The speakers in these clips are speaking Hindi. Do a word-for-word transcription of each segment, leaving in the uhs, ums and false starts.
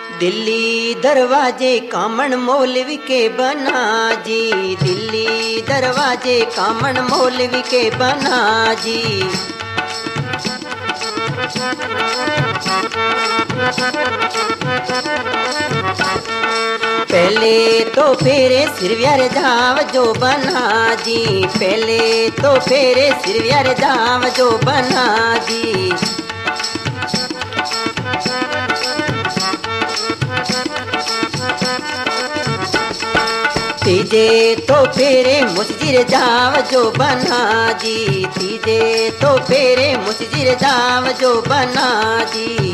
दिल्ली दरवाजे कामन मौलवी के बना जी, दिल्ली दरवाजे कामन मौलवी के बना जी। पहले तो फेरे सिरव्यार जाव जो बना जी, पहले तो फेरे सिरव्यार जाव जो बना जी। तीजे तो फेरे मुसजिर जाव जो बना जी, तीजे तो फेरे मुसजिर जाव जो बना जी।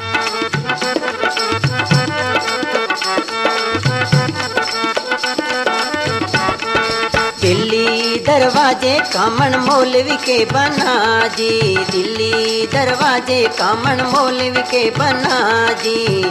दिल्ली दरवाजे कामन मौलवी के बना जी, दिल्ली दरवाजे कामन मौलवी के बना जी।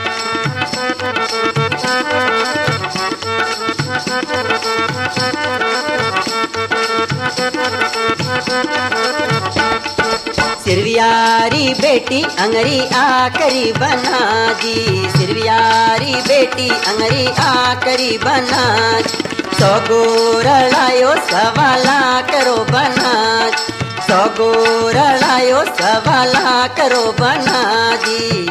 सिरव्यारी बेटी अंगरी आकरी बना जी, सिरव्यारी बेटी अंगरी आकरी बना। सौ गोरलायो सवाला करो बना, सौ गोरलायो सवाला करो बना जी।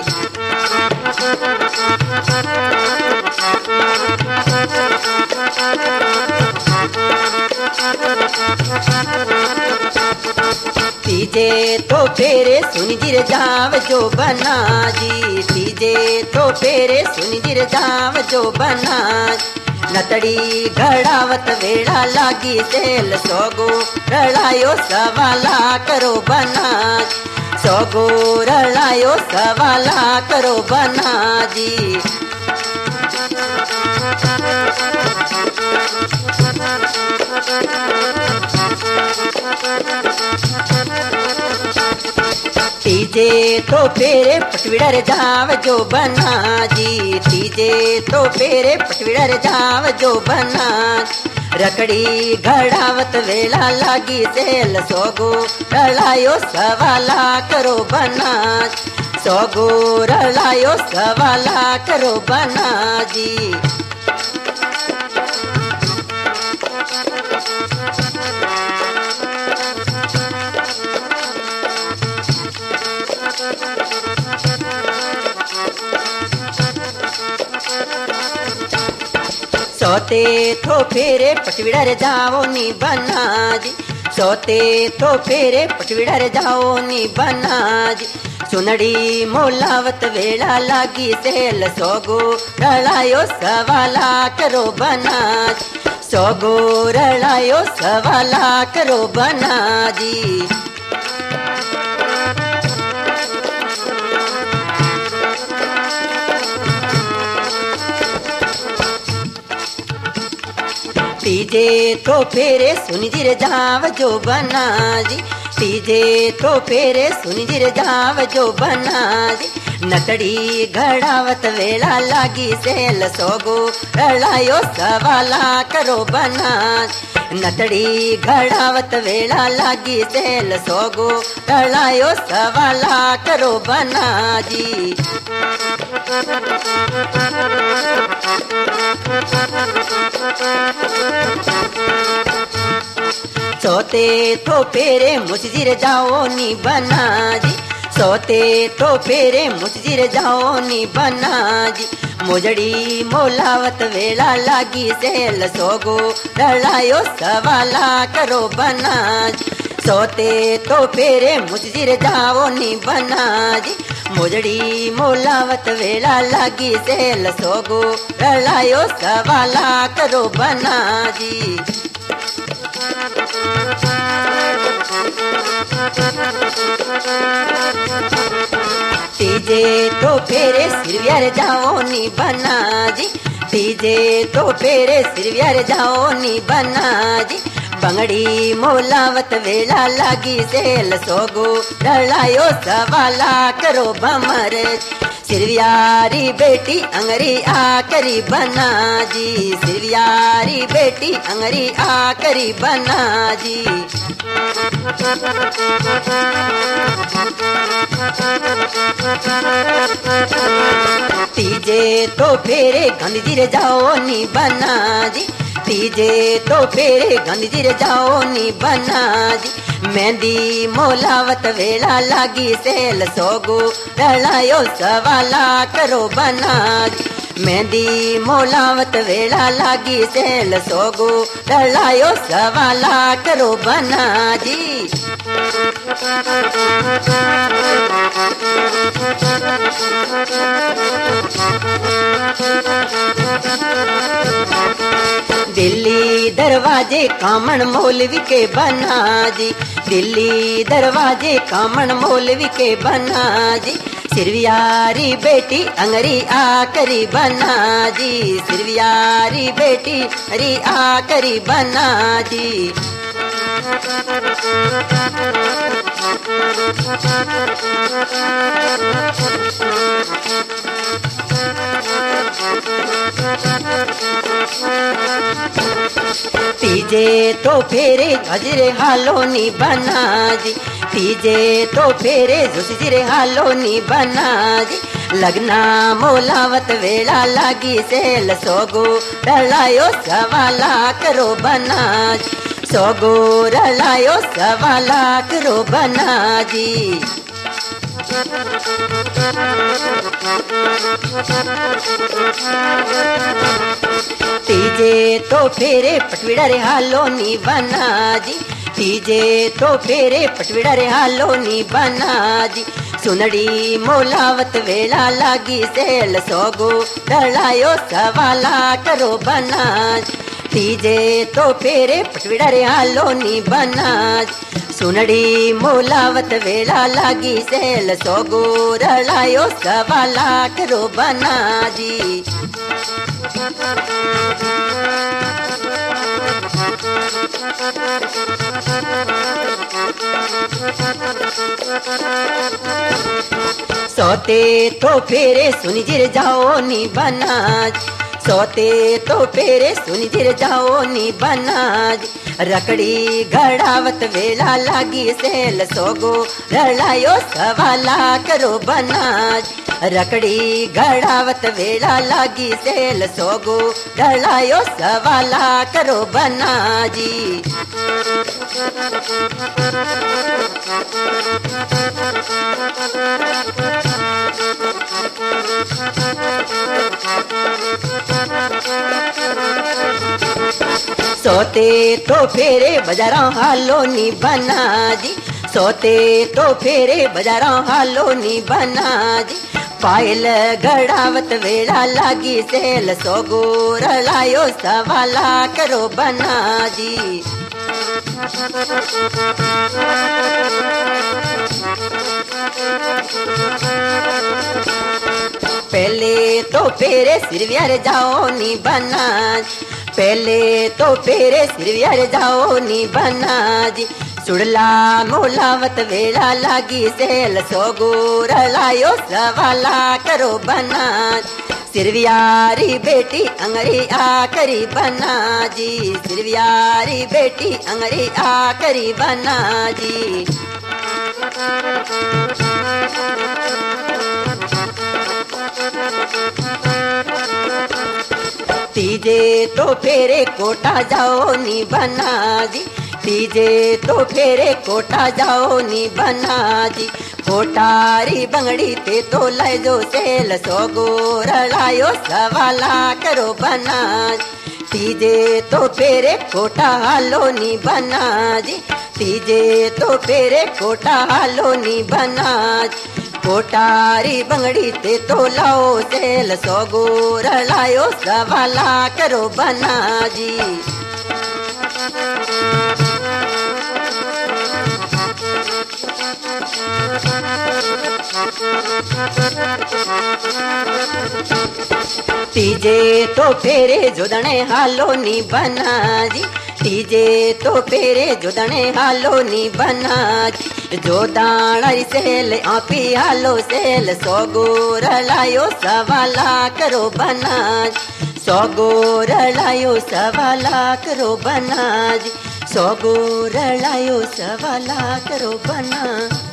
तीजे तो फेरे सुनजिर जाव जो बना जी, तीजे तो फेरे सुनजिर जाव जो बना। नतड़ी घड़ावत वेड़ा लागी सेल, सोगो रड़ायो सवाला करो बना, सोगो रड़ायो सवाला करो बना जी। तीजे तो फेरे पटविड़र जाव जो बना जी, तीजे तो फेरे पटविड़र जाव जो बना। रकड़ी घड़ावत वेला लागी सेल, सोगो रड़ायो सवाला करो बना, सोगो रड़ायो सवाला करो बना जी। सोते तो फेरे पटविड़र जाओ नी बना जी, सोते तो फेरे पटविड़र जाओ नी बना जी। सुनड़ी मोलावत वेड़ा लागी सेल, सोगो रड़ायो सवाला करो बना, सोगो रड़ायो सवाला करो बना जी। तीजे तो फेरे सुनजिर जाव जो बना जी, तीजे तो फेरे सुनजिर जाव जो बना जी। नतड़ी घड़ावत वेला लागी सेल, सोगो रड़ायो सवाला करो बना, नतड़ी घड़ावत वेला लागी सेल, सोगो रड़ायो सवाला करो बना जी। सोते तो फेरे मुसजिर जाओ नी बना जी, सोते तो फेरे मुसजिर जाओ नी बना जी। मोजड़ी मोलावत वेला लागी सेल, सोगो रड़ायो सवाला करो बना जी। सोते तो फेरे मुसजिर जाओ नी बना जी, मोजड़ी मोलावत वेला लागी सेल, सोगो रड़ायो सवाला करो बना जी। तीजे तो फेरे सिरव्यार जाओ नी बना जी, तीजे तो फेरे सिरव्यार जाओ नी बना जी। बंगड़ी मोलावत वेला लागी सेल, सोगो रड़ायो सवाला करो भमर। सिरव्यारी बेटी अंगरी आकरी बना जी, सिरव्यारी बेटी अंगरी आकरी बना जी। Thank you. तीजे तो फेरे गांधी रे जाओ नी बना जी, तीजे तो फेरे गांधी रे जाओ नी बना जी। मेहंदी मोलावत वेला लागी सेल सोगो रलायो सवाला करो बना जी। मेहंदी मोलावत वेला लागी सेल सोगो रलायो सवाला करो बना जी। दिल्ली दरवाजे कामन मौलवी के बना जी, दिल्ली दरवाजे कामन मौलवी के बना जी। सिरवियारी बेटी अंगरी आकरी बना जी, सिरवियारी बेटी अरी आकरी बना जी। तीजे तो फेरे गजरे हालो नी बना जी, तीजे तो फेरे जुसरे हालो नी बना जी। लगना मोलावत वेला लागी सेल सोगो रलायो सवाला करो बना जी, सोगो रलायो सवाला करो बना जी। तीजे तो फेरे पटवीड़ा रे हालो नी बना जी, तीजे तो फेरे पटवीड़ा रे हालो नी बना जी। सुनड़ी मोलावत वेला लागी सेल सोगो रलायो सवाला करो बना जी। तीजे तो फेरे पटवीड़ा रे हालो नी बना जी। सुनड़ी मोलावत वेला लागी सेल सोगो रलायो सवाला करो बना जी। सोते तो फेरे सुनी जिर जाओ नी बना जी, सोते तो फेरे सुनी जिर जाओ नी बना जी। रकड़ी घड़ावत वेला लागी सेल सोगो रलायो सवाला करो बना जी। रकड़ी घड़ावत वेला लागी सेल सोगो रलायो सवाला करो बना जी। सोते तो फेरे बाजारा हालो नी बना जी, सोते तो फेरे बाजारा हालो नी बना जी। पायल घड़ावत वेला लागी सेल सोगो रलायो सवाला करो बना जी। पहले तो फेरे सिरवियार जाओ नी बना जी, पहले तो फेरे सिरवियार जाओ नी बना जी। सुड़ला मोलावत वेला लागी सेल सोगो रलायो सवाला करो बना जी। सिरवियारी बेटी अंगरी आकरी बना जी, सिरवियारी बेटी अंगरी आकरी बना जी। तीजे तो फेरे कोटा जाओ नी बना जी, तीजे तो फेरे कोटा जाओ नी बना जी। कोटारी बंगड़ी ते तो ले जो सेल सोगो रलायो सवाला करो बना जी। तीजे तो फेरे कोटा हालो नी बना जी, तीजे तो फेरे कोटा हालो नी बना जी। कोटारी बंगड़ी ते तो लाओ सेल सोगो रलायो सवाला करो बना जी। तीजे तो फेरे जुदणे हालो नी बना जी, तीजे तो फेरे जुदणे हालो नी बना जी। जो दाणारी सेल आपी हालो सेल सोगो रलायो सवाला करो बना जी। सोगो रलायो सवाला करो बना जी, सोगो रलायो सवाला करो बना।